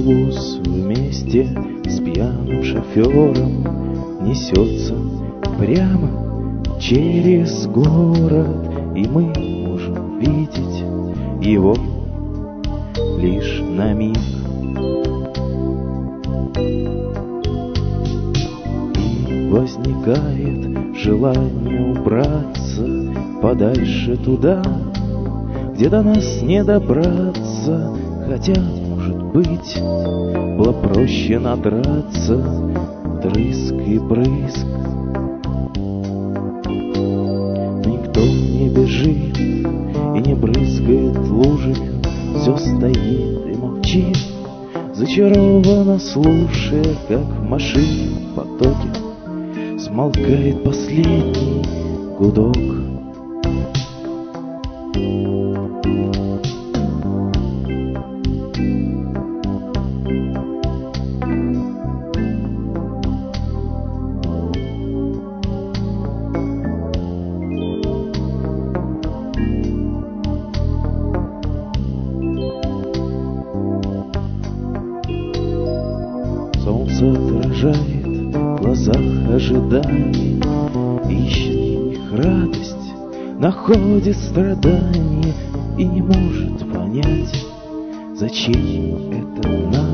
автобус вместе с пьяным шофером несется прямо через город, и мы можем видеть его лишь на миг. И возникает желание убраться подальше туда, где до нас не добраться, хотя, может быть, было проще надраться, трыск и брызг. Но никто не бежит и не брызгает лужами, все стоит и молчит, зачарованно слушая, как в машине в потоке смолкает последний гудок. Солнце отражает в глазах ожидания, ищет в них радость, находит страдания и не может понять, зачем это надо.